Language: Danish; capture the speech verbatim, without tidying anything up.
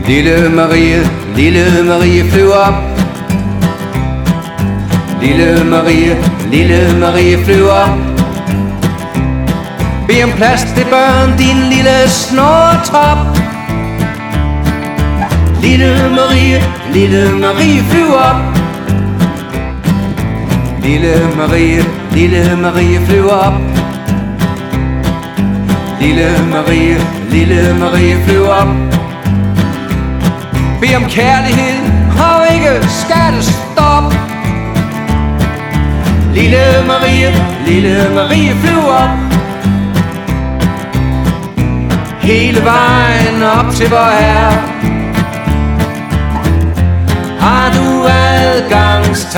Lille Marie, lille Marie flyv op. Lille Marie, lille Marie flyv op. Bed om plads til børn, din lille snortop. Lille Marie, lille Marie flyv op. Lille Marie, lille Marie flyv op. Lille Marie, lille Marie flyv op. Bed om kærlighed og ikke skattestop. Lille Marie, lille Marie flyv op. Hele vejen op til vor Herre har du adgangstegn.